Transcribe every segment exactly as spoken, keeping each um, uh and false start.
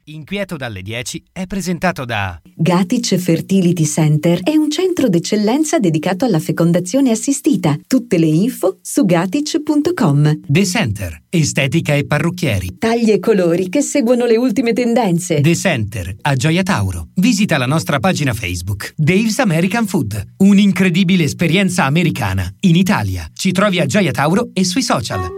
Inquieto dalle dieci è presentato da Gatic Fertility Center è un centro d'eccellenza dedicato alla fecondazione assistita. Tutte le info su gatic punto com. The Center, estetica e parrucchieri. Tagli e colori che seguono le ultime tendenze. The Center, a Gioia Tauro. Visita la nostra pagina Facebook. Dave's American Food, un'incredibile esperienza americana in Italia. Ci trovi a Gioia Tauro e sui social.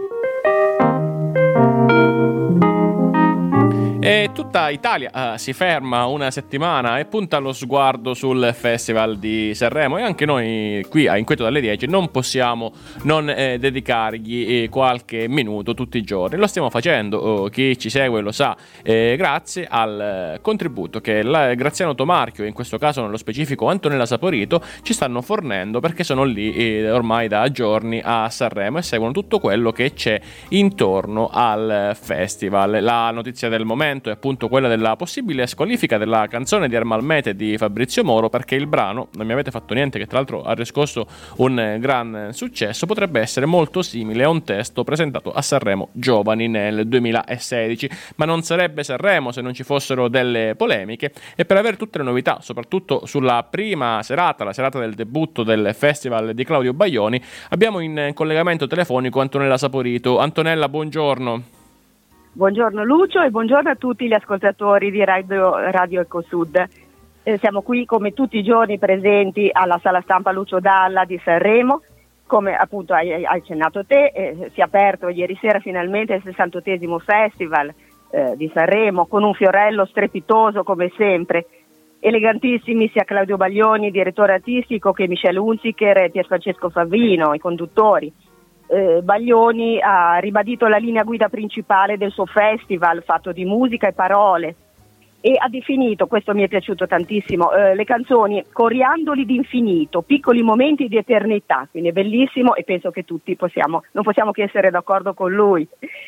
E tutta Italia uh, si ferma una settimana e punta lo sguardo sul Festival di Sanremo, e anche noi qui a Inquieto dalle dieci non possiamo non eh, dedicargli eh, qualche minuto tutti i giorni. Lo stiamo facendo, oh, chi ci segue lo sa, eh, grazie al contributo che la Graziano Tomarchio, in questo caso nello specifico Antonella Saporito, ci stanno fornendo, perché sono lì eh, ormai da giorni a Sanremo e seguono tutto quello che c'è intorno al festival. La notizia del momento è appunto quella della possibile squalifica della canzone di Ermal Mete di Fabrizio Moro, perché il brano Non mi avete fatto niente, che tra l'altro ha riscosso un gran successo, potrebbe essere molto simile a un testo presentato a Sanremo Giovani nel duemilasedici, ma non sarebbe Sanremo se non ci fossero delle polemiche. E per avere tutte le novità, soprattutto sulla prima serata, la serata del debutto del festival di Claudio Baglioni, abbiamo in collegamento telefonico Antonella Saporito. Antonella, buongiorno. Buongiorno Lucio e buongiorno a tutti gli ascoltatori di Radio, Radio Ecosud. Eh, siamo qui come tutti i giorni presenti alla sala stampa Lucio Dalla di Sanremo. Come appunto hai, hai accennato te, eh, si è aperto ieri sera finalmente il sessantottesimo Festival eh, di Sanremo, con un fiorello strepitoso come sempre. Elegantissimi sia Claudio Baglioni, direttore artistico, che Michele Hunziker e Pierfrancesco Favino, i conduttori. Eh, Baglioni ha ribadito la linea guida principale del suo festival, fatto di musica e parole, e ha definito, questo mi è piaciuto tantissimo, eh, le canzoni coriandoli d'infinito, piccoli momenti di eternità, quindi è bellissimo, e penso che tutti possiamo, non possiamo che essere d'accordo con lui.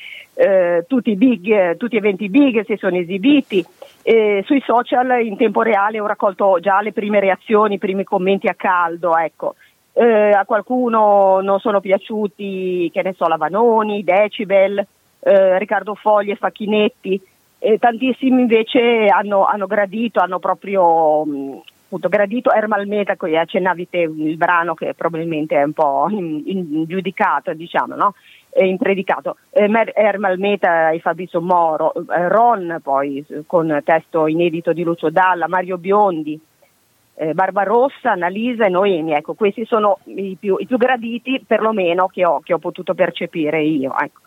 Eh, tutti i big, eh, tutti eventi big si sono esibiti, eh, sui social in tempo reale ho raccolto già le prime reazioni, i primi commenti a caldo, ecco. Eh, a qualcuno non sono piaciuti, che ne so, la Vanoni, Decibel, eh, Riccardo Fogli e Facchinetti, eh, tantissimi invece hanno, hanno gradito, hanno proprio mh, appunto, gradito Ermal Meta, che accennavi te, il brano che probabilmente è un po' in, in giudicato, diciamo, no? Eh, impredicato. Eh, Ermal Meta e Fabrizio Moro, eh, Ron poi con testo inedito di Lucio Dalla, Mario Biondi, Eh, Barbarossa, Annalisa e Noemi, ecco, questi sono i più, i più graditi, perlomeno che ho, che ho potuto percepire io, ecco.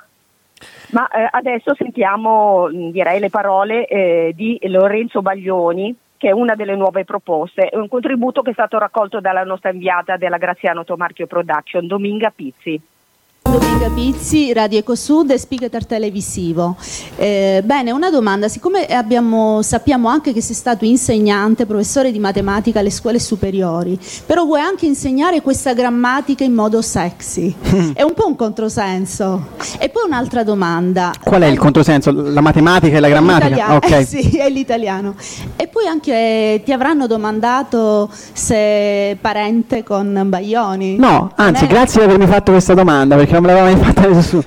Ma eh, adesso sentiamo, direi, le parole eh, di Lorenzo Baglioni, che è una delle nuove proposte, un contributo che è stato raccolto dalla nostra inviata della Graziano Tomarchio Production, Dominga Pizzi. Dominga Pizzi, Radio Ecosud e speaker televisivo. Eh, bene, una domanda, siccome abbiamo, sappiamo anche che sei stato insegnante, professore di matematica alle scuole superiori, però vuoi anche insegnare questa grammatica in modo sexy, è un po' un controsenso. E poi un'altra domanda. Qual è il controsenso? La matematica e la grammatica? Okay. Eh sì, è l'italiano. E poi anche ti avranno domandato se parente con Baglioni. No, anzi, grazie per avermi fatto questa domanda, perché non me l'aveva mai fatta nessuno.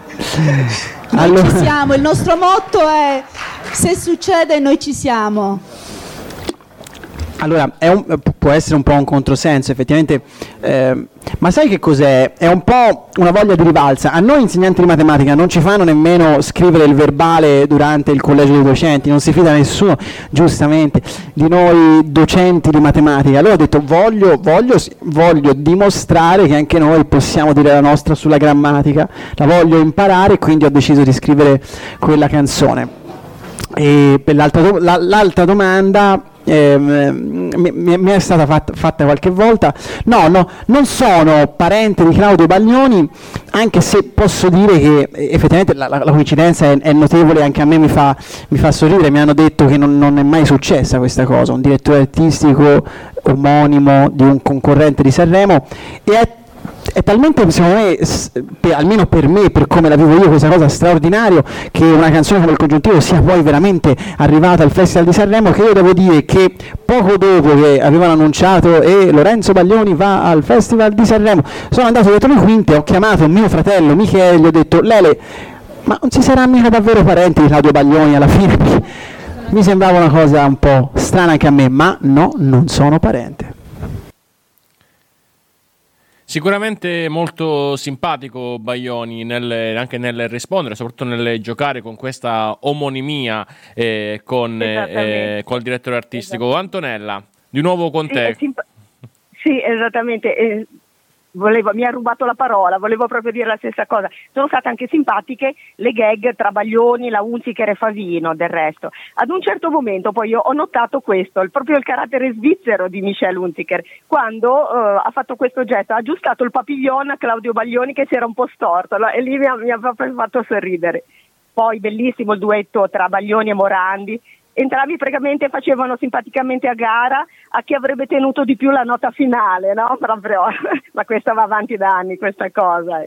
Allora. Noi ci siamo, il nostro motto è: se succede noi ci siamo. Allora, è un, può essere un po' un controsenso effettivamente, eh, ma sai che cos'è? È un po' una voglia di rivalsa. A noi insegnanti di matematica non ci fanno nemmeno scrivere il verbale durante il collegio dei docenti, non si fida nessuno, giustamente, di noi docenti di matematica. Allora ho detto voglio, voglio, voglio dimostrare che anche noi possiamo dire la nostra sulla grammatica, la voglio imparare, e quindi ho deciso di scrivere quella canzone. E per l'altra, do- la, l'altra domanda... Eh, mi, mi è stata fatta, fatta qualche volta. No, no, non sono parente di Claudio Baglioni, anche se posso dire che effettivamente la, la, la coincidenza è, è notevole, anche a me mi fa, mi fa sorridere. Mi hanno detto che non, non è mai successa questa cosa, un direttore artistico omonimo di un concorrente di Sanremo, e è è talmente, secondo me, per, almeno per me, per come la vivo io, questa cosa straordinario, che una canzone come Il Congiuntivo sia poi veramente arrivata al Festival di Sanremo, che io devo dire che poco dopo che avevano annunciato e eh, Lorenzo Baglioni va al Festival di Sanremo, sono andato dietro le quinte, ho chiamato mio fratello Michele, gli ho detto: Lele, ma non si sarà mica davvero parenti di Claudio Baglioni alla fine? Mi sembrava una cosa un po' strana anche a me, ma no, non sono parente. Sicuramente molto simpatico Baglioni nel, anche nel rispondere, soprattutto nel giocare con questa omonimia eh, con eh, col direttore artistico. Antonella, di nuovo con sì, te. Simp- sì, esattamente. Eh, volevo, mi ha rubato la parola, volevo proprio dire la stessa cosa. Sono state anche simpatiche le gag tra Baglioni, la Hunziker e Favino, del resto. Ad un certo momento poi io ho notato questo, il, proprio il carattere svizzero di Michelle Hunziker, quando uh, ha fatto questo gesto, ha aggiustato il papillon a Claudio Baglioni che si era un po' storto, no? E lì mi ha, mi ha proprio fatto sorridere. Poi bellissimo il duetto tra Baglioni e Morandi. Entrambi praticamente facevano simpaticamente a gara a chi avrebbe tenuto di più la nota finale, no? Proprio, ma questa va avanti da anni, questa cosa.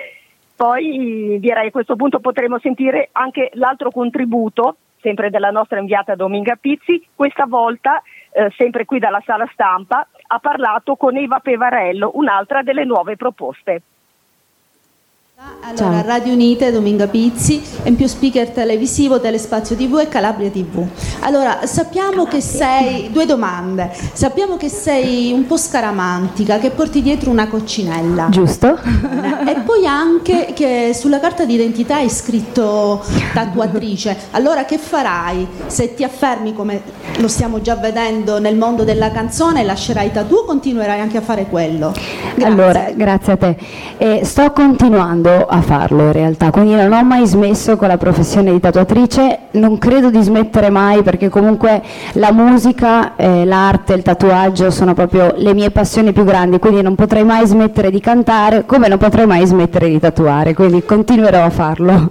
Poi direi a questo punto potremo sentire anche l'altro contributo, sempre della nostra inviata Dominga Pizzi, questa volta eh, sempre qui dalla sala stampa, ha parlato con Eva Pevarello, un'altra delle nuove proposte. Allora, Radio Unite, Dominga Pizzi, in più speaker televisivo, Telespazio tivù e Calabria tivù. Allora, sappiamo che sei, due domande, sappiamo che sei un po' scaramantica, che porti dietro una coccinella. Giusto. E poi anche che sulla carta d'identità hai scritto tatuatrice. Allora che farai? Se ti affermi come lo stiamo già vedendo nel mondo della canzone, lascerai tatu o continuerai anche a fare quello? Grazie. Allora, grazie a te. Eh, sto continuando a farlo in realtà, quindi non ho mai smesso con la professione di tatuatrice, non credo di smettere mai perché comunque la musica, eh, l'arte, il tatuaggio sono proprio le mie passioni più grandi, quindi non potrei mai smettere di cantare come non potrei mai smettere di tatuare, quindi continuerò a farlo.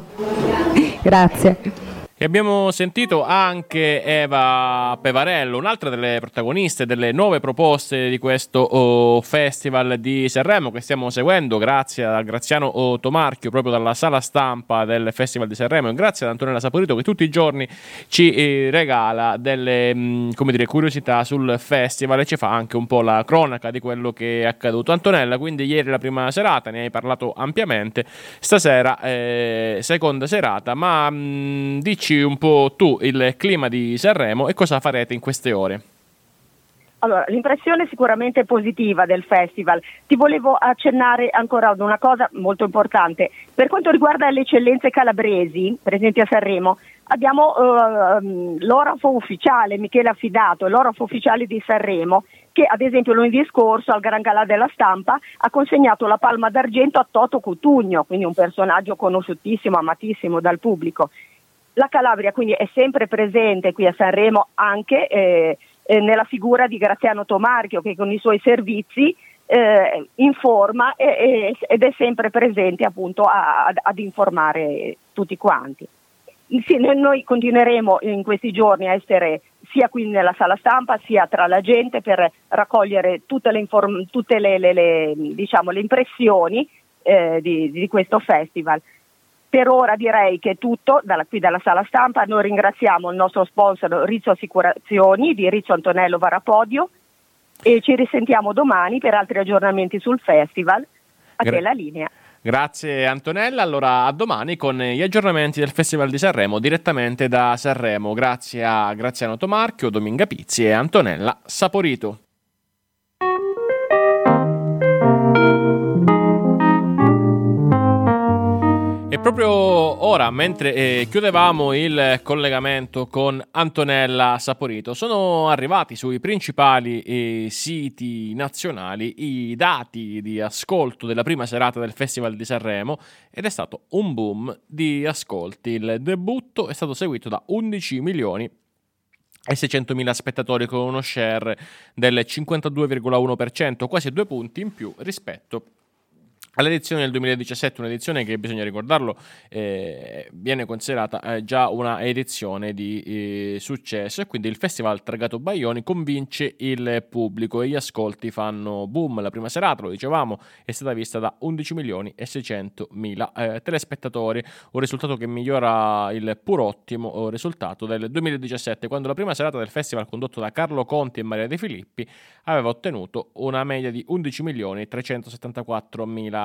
Grazie. E abbiamo sentito anche Eva Pevarello, un'altra delle protagoniste delle nuove proposte di questo oh, Festival di Sanremo che stiamo seguendo grazie a Graziano oh, Tomarchio, proprio dalla sala stampa del Festival di Sanremo, e grazie ad Antonella Saporito che tutti i giorni ci eh, regala delle mh, come dire, curiosità sul festival e ci fa anche un po' la cronaca di quello che è accaduto. Antonella, quindi ieri la prima serata, ne hai parlato ampiamente, stasera eh, seconda serata, ma mh, dici un po' tu il clima di Sanremo e cosa farete in queste ore? Allora, l'impressione sicuramente positiva del festival. Ti volevo accennare ancora ad una cosa molto importante. Per quanto riguarda le eccellenze calabresi presenti a Sanremo, abbiamo uh, l'orafo ufficiale, Michele Affidato, l'orafo ufficiale di Sanremo, che ad esempio lunedì scorso al Gran Galà della Stampa ha consegnato la Palma d'Argento a Toto Cutugno, quindi un personaggio conosciutissimo, amatissimo dal pubblico. La Calabria quindi è sempre presente qui a Sanremo anche eh, eh, nella figura di Graziano Tomarchio che con i suoi servizi eh, informa e, e, ed è sempre presente appunto a, ad, ad informare tutti quanti. Sì, noi continueremo in questi giorni a essere sia qui nella sala stampa sia tra la gente per raccogliere tutte le, inform- tutte le, le, le, diciamo, le impressioni eh, di, di questo festival. Per ora direi che è tutto dalla, qui dalla sala stampa. Noi ringraziamo il nostro sponsor Rizzo Assicurazioni di Rizzo Antonello Varapodio e ci risentiamo domani per altri aggiornamenti sul festival. A Gra- te la linea. Grazie Antonella, allora a domani con gli aggiornamenti del Festival di Sanremo direttamente da Sanremo. Grazie a Graziano Tomarchio, Dominga Pizzi e Antonella Saporito. E proprio ora, mentre eh, chiudevamo il collegamento con Antonella Saporito, sono arrivati sui principali eh, siti nazionali i dati di ascolto della prima serata del Festival di Sanremo ed è stato un boom di ascolti. Il debutto è stato seguito da undici milioni e seicentomila spettatori con uno share del cinquantadue virgola uno per cento, quasi due punti in più rispetto all'edizione del duemiladiciassette, un'edizione che, bisogna ricordarlo, eh, viene considerata eh, già una edizione di eh, successo, e quindi il Festival Targato Baglioni convince il pubblico e gli ascolti fanno boom. La prima serata, lo dicevamo, è stata vista da undici milioni e seicentomila eh, telespettatori, un risultato che migliora il pur ottimo risultato del duemiladiciassette, quando la prima serata del festival, condotto da Carlo Conti e Maria De Filippi, aveva ottenuto una media di undici milioni trecentosettantaquattromila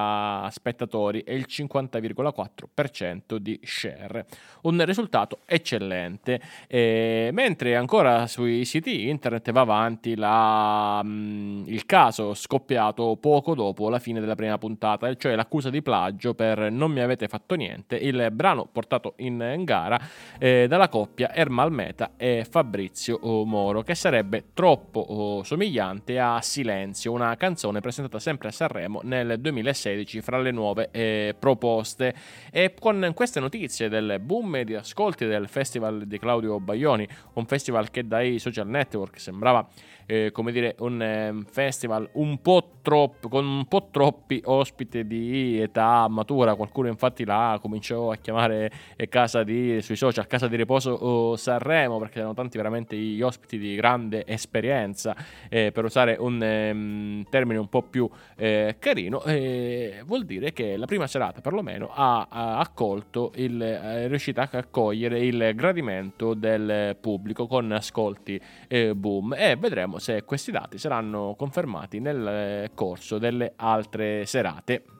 centomila spettatori e il cinquanta virgola quattro per cento di share. Un risultato eccellente. E mentre ancora sui siti internet va avanti la, mh, il caso scoppiato poco dopo la fine della prima puntata, cioè l'accusa di plagio per Non mi avete fatto niente, il brano portato in gara eh, dalla coppia Ermal Meta e Fabrizio Moro, che sarebbe troppo oh, somigliante a Silenzio, una canzone presentata sempre a Sanremo nel duemilasedici fra le nuove eh, proposte. E con queste notizie del boom di ascolti del festival di Claudio Baglioni, un festival che dai social network sembrava eh, come dire un eh, festival un po' troppo, con un po' troppi ospiti di età matura, qualcuno infatti la cominciò a chiamare eh, casa di, sui social casa di riposo oh, Sanremo, perché erano tanti veramente gli ospiti di grande esperienza, eh, per usare un eh, termine un po' più eh, carino. Eh, vuol dire che la prima serata perlomeno ha, ha accolto il, è riuscita a accogliere il gradimento del pubblico con ascolti eh, boom, e vedremo se questi dati saranno confermati nel corso delle altre serate.